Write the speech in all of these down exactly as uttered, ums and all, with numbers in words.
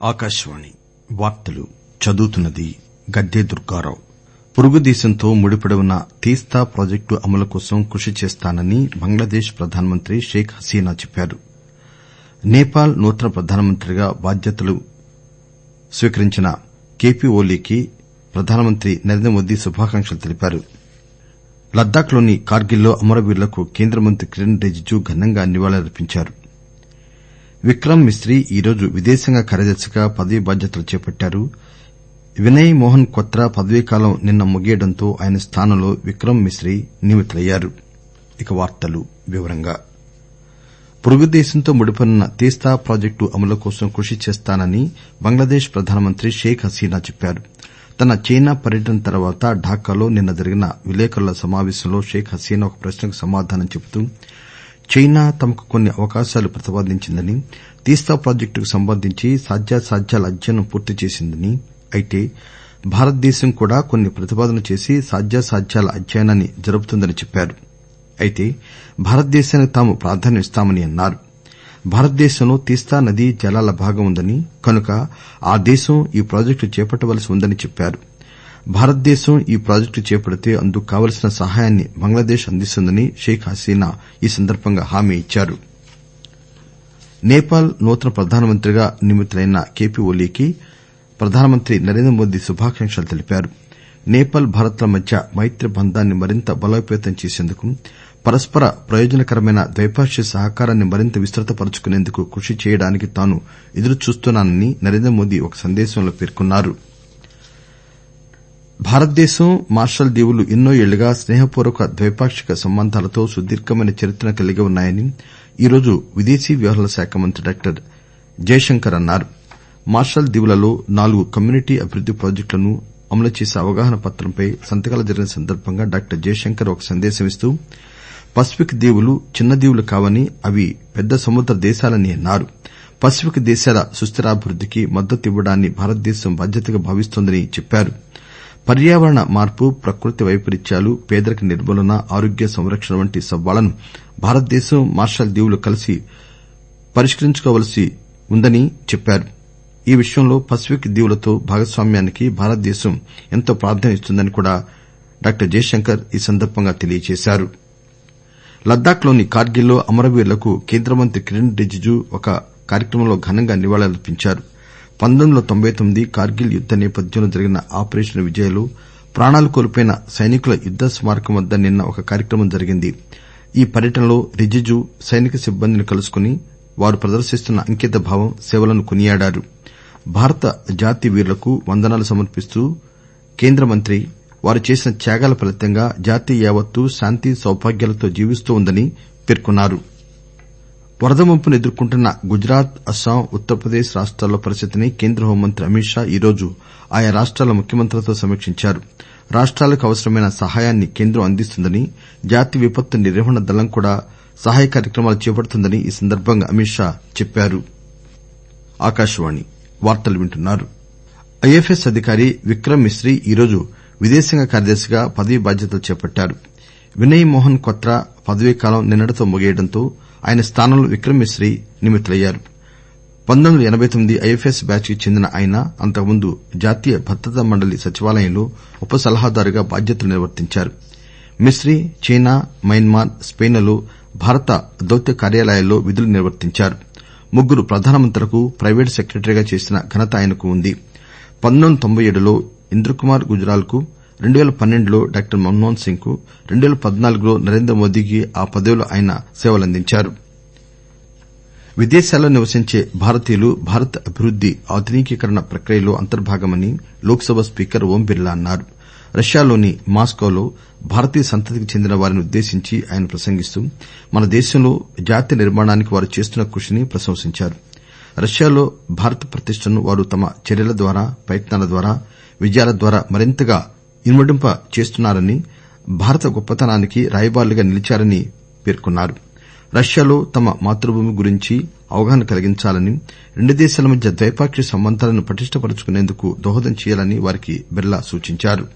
ఆకాశవాణి వార్తలు చదువుతున్నది గద్దె దుర్గారావు. పొరుగు దేశంతో ముడిపడి ఉన్న తీస్తా ప్రాజెక్టు అమలు కోసం కృషి చేస్తానని బంగ్లాదేశ్ ప్రధానమంత్రి షేక్ హసీనా చెప్పారు. నేపాల్ నూతన ప్రధానమంత్రిగా బాధ్యతలు స్వీకరించిన కేపీ ఓలీకి ప్రధానమంత్రి నరేంద్ర మోదీ శుభాకాంక్షలు తెలిపారు. లద్దాఖ్ లోని కార్గిల్ లో అమరవీరులకు కేంద్ర మంత్రి కిరణ్ రిజిజు ఘనంగా నివాళులర్పించారు. విక్రమ్ మిస్రీ ఈరోజు విదేశాంగ కార్యదర్శిగా పదవీ బాధ్యతలు చేపట్టారు. వినయ్ మోహన్ క్వత్రా పదవీకాలం నిన్న ముగియడంతో ఆయన స్థానంలో విక్రమ్ మిస్రీ నియమితులయ్యారు. పొరుగు దేశంతో ముడిపడిన తీస్తా ప్రాజెక్టు అమలు కోసం కృషి చేస్తానని బంగ్లాదేశ్ ప్రధానమంత్రి షేక్ హసీనా చెప్పారు. తన చైనా పర్యటన తర్వాత ఢాకాలో నిన్న జరిగిన విలేకరుల సమావేశంలో షేక్ హసీనా ఒక ప్రశ్నకు సమాధానం చెబుతూ చైనా తమకు కొన్ని అవకాశాలు ప్రతిపాదించిందని, తీస్తా ప్రాజెక్టుకు సంబంధించి సాధ్యాసాధ్యాల అధ్యయనం పూర్తి చేసిందని, అయితే భారతదేశం కూడా కొన్ని ప్రతిపాదనలు చేసి సాధ్యాసాధ్యాల అధ్యయనాన్ని జరుపుతుందని చెప్పారు. అయితే భారతదేశానికి తాము ప్రాధాన్యం ఇస్తామని అన్నారు. భారతదేశంలో తీస్తా నదీ జలాల భాగం ఉందని, కనుక ఆ దేశం ఈ ప్రాజెక్టు చేపట్టవలసి ఉందని చెప్పారు. భారతదేశం ఈ ప్రాజెక్టు చేపడితే అందుకు కావలసిన సహాయాన్ని బంగ్లాదేశ్ అందిస్తుందని షేక్ హసీనా ఈ సందర్బంగా హామీ ఇచ్చారు. నేపాల్ నూతన ప్రధానమంత్రిగా నియమితులైన కేపీ ఓలీకి ప్రధానమంత్రి నరేంద్ర మోదీ శుభాకాంక్షలు తెలిపారు. నేపాల్ భారత్ ల మధ్య మైత్రి బంధాన్ని మరింత బలోపేతం చేసేందుకు, పరస్పర ప్రయోజనకరమైన ద్వైపాక్షిక సహకారాన్ని మరింత విస్తృతపరచుకునేందుకు కృషి చేయడానికి తాను ఎదురుచూస్తున్నానని నరేంద్ర మోదీ ఒక సందేశంలో పేర్కొన్నారు. భారతదేశం, మార్షల్ దీవులు ఎన్నో ఏళ్లుగా స్నేహపూర్వక ద్వైపాక్షిక సంబంధాలతో సుదీర్ఘమైన చరిత్రను కలిగి ఉన్నాయని ఈరోజు విదేశీ వ్యవహారాల శాఖ మంత్రి డాక్టర్ జయశంకర్ అన్నారు. మార్షల్ దీవులలో నాలుగు కమ్యూనిటీ అభివృద్ది ప్రాజెక్టులను అమలు చేసే అవగాహన పత్రంపై సంతకాలు జరిగిన సందర్బంగా డాక్టర్ జయశంకర్ ఒక సందేశం ఇస్తూ పసిఫిక్ దీవులు చిన్న దీవులు కావని, అవి పెద్ద సముద్ర దేశాలని అన్నారు. పసిఫిక్ దేశాల సుస్దిరాభివృద్దికి మద్దతివ్వడాన్ని భారతదేశం బాధ్యతగా భావిస్తోందని చెప్పారు. పర్యావరణ మార్పు, ప్రకృతి వైపరీత్యాలు, పేదరిక నిర్మూలన, ఆరోగ్య సంరక్షణ వంటి సవాళ్లను భారతదేశం, మార్షల్ దీవులు కలిసి పరిష్కరించుకోవలసి ఉందని చెప్పారు. ఈ విషయంలో పసిఫిక్ దీవులతో భాగస్వామ్యానికి భారతదేశం ఎంతో ప్రాధాన్యం ఇస్తుందని కూడా డాక్టర్ జయశంకర్ ఈ సందర్బంగా తెలియజేశారు. లద్దాఖ్ లోని కార్గిల్ లో అమరవీరులకు కేంద్ర మంత్రి కిరణ్ రిజిజు ఒక కార్యక్రమంలో ఘనంగా నివాళులర్పించారు. పంతొమ్మిది వందల తొంభై తొమ్మిది కార్గిల్ యుద్ద నేపథ్యంలో జరిగిన ఆపరేషన్ విజయ్ లో ప్రాణాలు కోల్పోయిన సైనికుల యుద్ద స్మారకం వద్ద నిన్న ఒక కార్యక్రమం జరిగింది. ఈ పర్యటనలో రిజిజు సైనిక సిబ్బందిని కలుసుకుని వారు ప్రదర్శిస్తున్న అంకితభావం, సేవలను కొనియాడారు. భారత జాతి వీరులకు వందనాలు సమర్పిస్తూ కేంద్ర మంత్రి వారు చేసిన త్యాగాల ఫలితంగా జాతి యావత్తూ శాంతి సౌభాగ్యాలతో జీవిస్తూ ఉందని పేర్కొన్నారు. వరద ముంపును ఎదుర్కొంటున్న గుజరాత్, అస్సాం, ఉత్తరప్రదేశ్ రాష్టాల పరిస్థితిని కేంద్ర హోంమంత్రి అమిత్ షా ఈరోజు ఆయా రాష్టాల ముఖ్యమంత్రులతో సమీక్షించారు. రాష్టాలకు అవసరమైన సహాయాన్ని కేంద్రం అందిస్తుందని, జాతీయ విపత్తు నిర్వహణ దళం కూడా సహాయ కార్యక్రమాలు చేపడుతుందని ఈ సందర్బంగా అమిత్ షా చెప్పారు. ఐఎఫ్ఎస్ అధికారి విక్రమ్ మిస్రీ ఈరోజు విదేశాంగ కార్యదర్శిగా పదవీ బాధ్యతలు చేపట్టారు. వినయ్ మోహన్ క్వత్రా పదవీకాలం నిన్నటితో ముగియడంతో ఆయన స్థానంలో విక్రమ్ మిస్రీ నియమితులయ్యారు. పంతొమ్మిది వందల ఎనబై తొమ్మిది ఐఎఫ్ఎస్ బ్యాచ్ కి చెందిన ఆయన అంతకుముందు జాతీయ భద్రతా మండలి సచివాలయంలో ఉప సలహాదారుగా బాధ్యతలు నిర్వర్తించారు. మిస్రీ చైనా, మయన్మార్, స్పెయిన్ లలో భారత దౌత్య కార్యాలయాల్లో విధులు నిర్వర్తించారు. ముగ్గురు ప్రధానమంత్రులకు ప్రైవేటు సెక్రటరీగా చేసిన ఘనత ఆయనకు ఉంది. పంతొమ్మిది వందల తొంభై ఏడులో ఇంద్రకుమార్ గుజ్రాల్ కు, రెండు పేల పన్నెండులో డాక్టర్ మన్మోహన్ సింగ్ కు, రెండు పేల పద్నాలుగులో నరేంద్ర మోదీకి ఆ పదవిలో ఆయన సేవలందించారు. విదేశాల్లో నివసించే భారతీయులు భారత్ అభివృద్ది, ఆధునికీకరణ ప్రక్రియలో అంతర్భాగమని లోక్ సభ స్పీకర్ ఓం బిర్లా అన్నారు. రష్యాలోని మాస్కోలో భారతీయ సంతతికి చెందిన వారిని ఉద్దేశించి ఆయన ప్రసంగిస్తూ మన దేశంలో జాతి నిర్మాణానికి వారు చేస్తున్న కృషిని ప్రశంసించారు. రష్యాలో భారత ప్రతిష్టను వారు తమ చర్యల ద్వారా, ప్రయత్నాల ద్వారా, విజయాల ద్వారా మరింతగా ఇనుమడింప చేస్తున్నారని, భారత గొప్పతనానికి రాయబారులుగా నిలిచారని పేర్కొన్నారు. రష్యాలో తమ మాతృభూమి గురించి అవగాహన కలిగించాలని, రెండు దేశాల మధ్య ద్వైపాక్షిక సంబంధాలను పటిష్టపరుచుకునేందుకు దోహదం చేయాలని వారికి బిర్లా సూచించారు.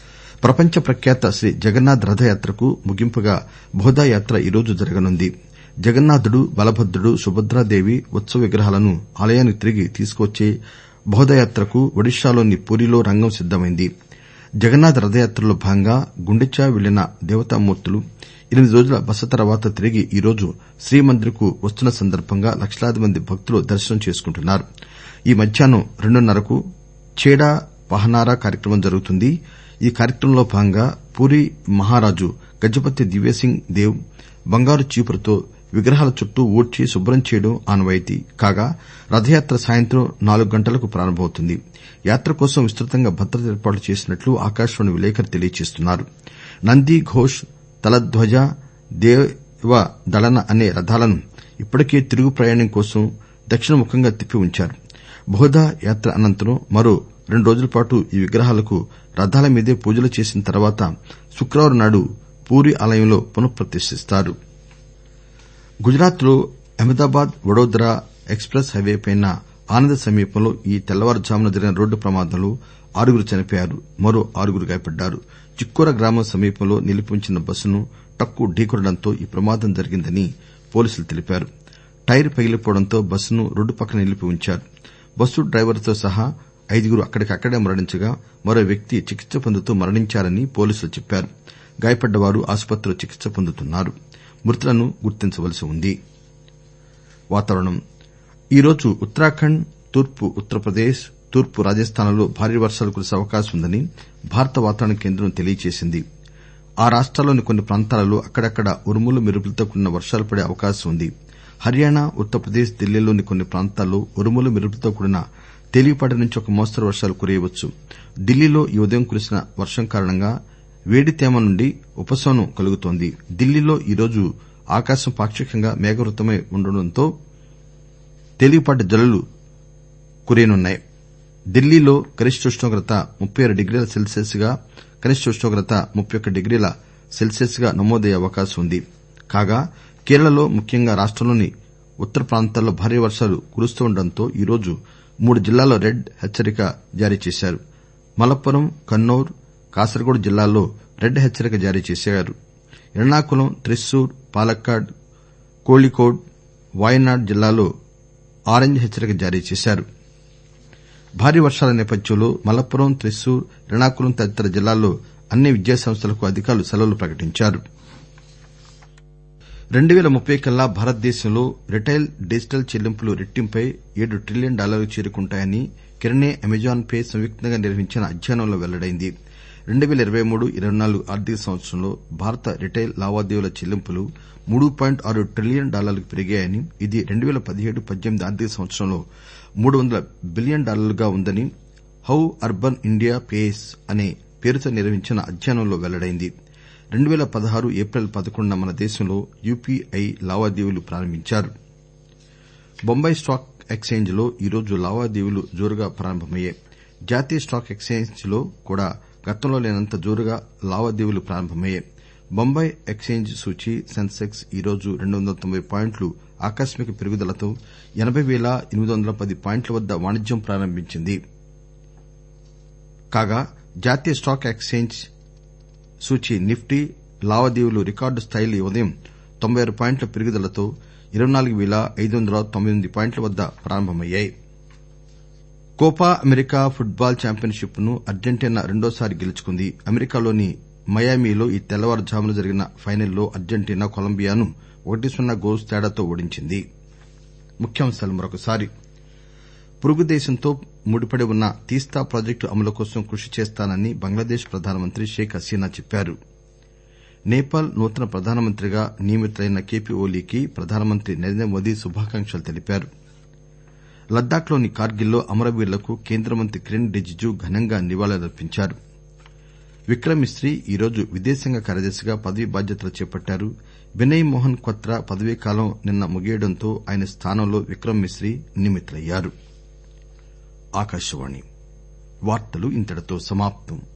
ప్రపంచ ప్రఖ్యాత శ్రీ జగన్నాథ్ రథయాత్రకు ముగింపుగా బోధా యాత్ర ఈరోజు జరగనుంది. జగన్నాథుడు, బలభద్రుడు, సుభద్రాదేవి ఉత్సవ విగ్రహాలను ఆలయానికి తిరిగి తీసుకువచ్చే బహుదయాత్రకు ఒడిశాలోని పూరీలో రంగం సిద్దమైంది. జగన్నాథ రథయాత్రలో భాగంగా గుండిచా వెళ్లిన దేవతామూర్తులు ఎనిమిది రోజుల బస తర్వాత తిరిగి ఈరోజు శ్రీమందిర్ కు వస్తున్న సందర్భంగా లక్షలాది మంది భక్తులు దర్శనం చేసుకుంటున్నారు. ఈ మధ్యాహ్నం రెండున్నరకు చేడా పహనారా కార్యక్రమం జరుగుతుంది. ఈ కార్యక్రమంలో భాగంగా పూరీ మహారాజు గజపతి దివ్యసింగ్ దేవ్ బంగారు చీపురుతో విగ్రహాల చుట్టూ ఊడ్చి శుభ్రం చేయడం ఆనవాయితీ కాగా రథయాత్ర సాయంత్రం నాలుగు గంటలకు ప్రారంభమవుతుంది. యాత్ర కోసం విస్తృతంగా భద్రత ఏర్పాట్లు చేసినట్లు ఆకాశవాణి విలేకరి తెలియజేస్తున్నారు. నంది ఘోష్, తలధ్వజ, దేవదళన అనే రథాలను ఇప్పటికే తిరుగు ప్రయాణం కోసం దక్షిణముఖంగా తిప్పి ఉంచారు. బహుదా యాత్ర అనంతరం మరో రెండు రోజుల పాటు ఈ విగ్రహాలకు రథాల మీదే పూజలు చేసిన తర్వాత శుక్రవారం నాడు పూరీ ఆలయంలో పునఃప్రతిష్టిస్తారు. గుజరాత్ లో అహ్మదాబాద్ వడోదరా ఎక్స్ ప్రెస్ హైవేపై ఆనంద్ సమీపంలో ఈ తెల్లవారుజామున జరిగిన రోడ్డు ప్రమాదంలో ఆరుగురు చనిపోయారు. మరో ఆరుగురు గాయపడ్డారు. చిక్కోర గ్రామం సమీపంలో నిలిపి ఉంచిన బస్సును ట్రక్కు ఢీకొనడంతో ఈ ప్రమాదం జరిగిందని పోలీసులు తెలిపారు. టైర్ పగిలిపోవడంతో బస్సును రోడ్డు పక్కన నిలిపి ఉంచారు. బస్సు డ్రైవర్తో సహా ఐదుగురు అక్కడికక్కడే మరణించగా మరో వ్యక్తి చికిత్స పొందుతూ మరణించారని పోలీసులు చెప్పారు. గాయపడ్డవారు ఆసుపత్రిలో చికిత్స పొందుతున్నారు. మృతులను గుర్తించవలసి ఉంది. వాతావరణం ఈరోజు ఉత్తరాఖండ్, తూర్పు ఉత్తరప్రదేశ్, తూర్పు రాజస్థాన్లలో భారీ వర్షాలు కురిసే అవకాశం ఉందని భారత వాతావరణ కేంద్రం తెలియజేసింది. ఆ రాష్టాల్లోని కొన్ని ప్రాంతాలలో అక్కడక్కడా ఉరుములు మెరుపులతో కూడిన వర్షాలు పడే అవకాశం ఉంది. హర్యానా, ఉత్తరప్రదేశ్, ఢిల్లీలోని కొన్ని ప్రాంతాల్లో ఉరుములు మెరుపులతో కూడిన తేలికపాటి నుంచి ఒక మోస్తరు వర్షాలు కురియవచ్చు. ఢిల్లీలో ఈ ఉదయం కురిసిన వర్షం కారణంగా వేడి తేమ నుండి ఉపశమనం కలుగుతోంది. ఢిల్లీలో ఈరోజు ఆకాశం పాక్షికంగా మేఘావృతమై ఉండడంతో తేలికపాటి జల్లులు కురియనున్నాయి. ఢిల్లీలో గరిష్ట ఉష్ణోగ్రత ముప్పై ఆరు డిగ్రీల సెల్సియస్ గా, కనిష్ట ఉష్ణోగ్రత ముప్పై ఒక్క డిగ్రీల సెల్సియస్ గా నమోదయ్యే అవకాశం ఉంది. కాగా కేరళలో ముఖ్యంగా రాష్టంలోని ఉత్తర ప్రాంతాల్లో భారీ వర్షాలు కురుస్తుండటంతో ఈరోజు మూడు జిల్లాల్లో రెడ్ హెచ్చరిక జారీ చేశారు. మలప్పురం, కన్నౌర్, కాసర్గోడ్ జిల్లాల్లో రెడ్ హెచ్చరిక జారీ చేశారు. ఎర్నాకులం, త్రిశూర్, పాలక్కాడ్, కోళికోడ్, వాయనాడ్ జిల్లాల్లో ఆరెంజ్ హెచ్చరిక జారీ చేశారు. భారీ వర్షాల నేపథ్యంలో మలప్పురం, త్రిశూర్, ఎర్నాకులం తదితర జిల్లాల్లో అన్ని విద్యాసంస్థలకు అధికారులు సెలవులు ప్రకటించారు. రెండు పేల ముప్పై కల్లా భారతదేశంలో రిటైల్ డిజిటల్ చెల్లింపులు రెట్టింపై ఏడు ట్రిలియన్ డాలర్లకు చేరుకుంటాయని కిరణే, అమెజాన్ పే సంయుక్తంగా నిర్వహించిన అధ్యయనంలో వెల్లడైంది. రెండు పేల ఇరవై మూడు ఇరవై నాలుగు ఆర్థిక సంవత్సరంలో భారత రిటైల్ లావాదేవీల చెల్లింపులు మూడు పాయింట్ ఆరు ట్రిలియన్ డాలర్లకు పెరిగాయని, ఇది రెండు పేల పదిహేడు పద్దెనిమిది ఆర్థిక సంవత్సరంలో మూడు వందల బిలియన్ డాలర్లుగా ఉందని హౌ అర్బన్ ఇండియా పేస్ అనే పేరుతో నిర్వహించిన అధ్యయనంలో వెల్లడైంది. రెండు పేల పదహారు ఏప్రిల్ పదకొండున మన దేశంలో యూపీఐ లావాదేవీలు ప్రారంభించారు. బొంబాయి స్టాక్ ఎక్సేంజ్ లో ఈరోజు లావాదేవీలు జోరుగా ప్రారంభమయ్యాయి. జాతీయ స్టాక్ ఎక్సేంజ్ లో కూడా గతంలో లేనంత జోరుగా లావాదేవీలు ప్రారంభమయ్యాయి. బొంబాయి ఎక్సేంజ్ సూచీ సెన్సెక్స్ ఈరోజు రెండు వందల తొంభై పాయింట్లు ఆకస్మిక పెరుగుదలతో ఎనబై పేల ఎనిమిది వందల పది పాయింట్ల వద్ద వాణిజ్యం ప్రారంభించింది. కాగా జాతీయ స్టాక్ ఎక్సేంజ్ సూచీ నిఫ్టీ లావాదేవీలు రికార్డు స్థాయిలో ఈ ఉదయం తొంభై ఆరు పాయింట్ల పెరుగుదలతో ఇరవై నాలుగు పేల ఐదు వందల తొంభై ఎనిమిది పాయింట్ల వద్ద ప్రారంభమయ్యాయి. Copa America football championship ను అర్జెంటీనా రెండోసారి గెలుచుకుంది. అమెరికాలోని మయామీలో ఈ తెల్లవారుజామున జరిగిన ఫైనల్లో అర్జెంటీనా కొలంబియాను ఒకటి సున్నా గోల్స్ తేడాతో ఓడించింది. పొరుగు దేశంతో ముడిపడి ఉన్న తీస్తా ప్రాజెక్టు అమలు కోసం కృషి చేస్తానని బంగ్లాదేశ్ ప్రధానమంత్రి షేక్ హసీనా చెప్పారు. నేపాల్ నూతన ప్రధానమంత్రిగా నియమితులైన కేపీ ఓలీకి ప్రధానమంత్రి నరేంద్ర మోదీ శుభాకాంక్షలు తెలిపారు. లద్దాఖ్ లోని కార్గిల్ లో అమరవీరులకు కేంద్ర మంత్రి కిరణ్ రిజిజు ఘనంగా నివాళులర్పించారు. విక్రమ్ మిస్రీ ఈరోజు విదేశాంగ కార్యదర్శిగా పదవీ బాధ్యతలు చేపట్టారు. వినయ్ మోహన్ క్వత్రా పదవీకాలం నిన్న ముగియడంతో ఆయన స్థానంలో విక్రమ్ మిస్రీ నియమితులయ్యారు.